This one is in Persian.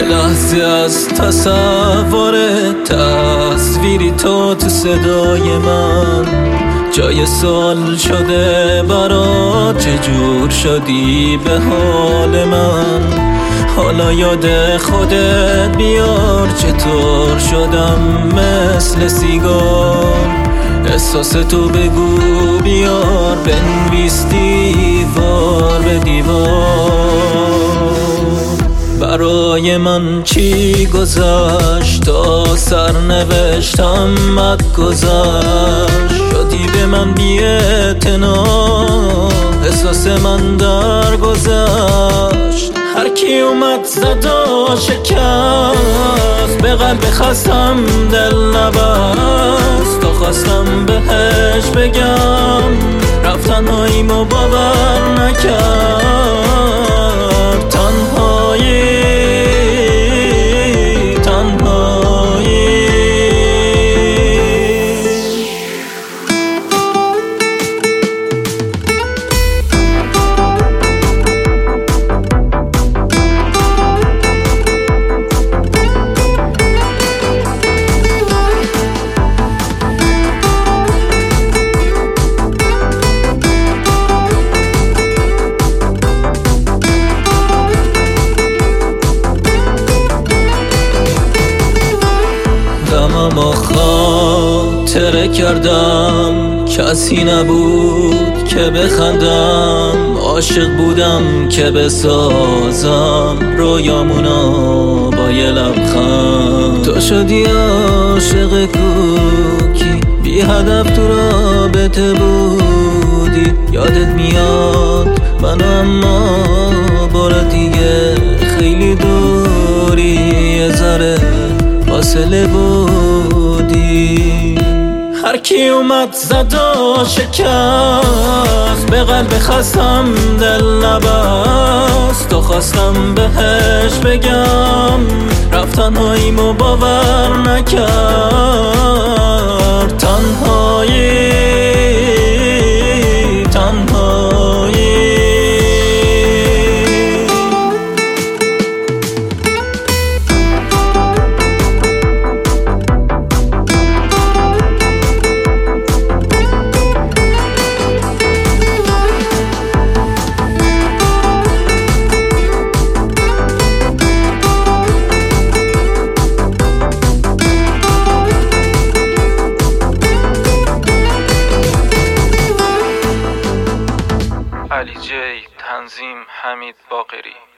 لحظه از تصور تصویری تو صدای من، جای سوال شده برات چجور شدی به حال من. حالا یاد خودت بیار چطور شدم مثل سیگار. احساس تو بگو بیار بنویس دیوار به دیوار. برای من چی گذشت تا سرنوشتم بد گذشت. شدی به من بی‌اعتنا، احساس من در گذشت. هر کی اومد زد و شکست، به قلب خستم دل نبست. تا خواستم بهش بگم رفت تنهاییمو باور نکرد. تنهایی ما خاطره کردم، کسی نبود که بخندم. عاشق بودم که بسازم رویامونا با یه لبخند. تو شدی عاشق کوکی، بی هدف تو رابطه بودی. یادت میاد منو اما بار دیگه خیلی دوری، یه ذره فاصله بودی. هر کی اومد زد و شکست، به قلب خستم دل نبست. تا خواستم بهش بگم رفت تنهاییمو باور نکرد. تنهایی علی جی، تنظیم حمید باقری.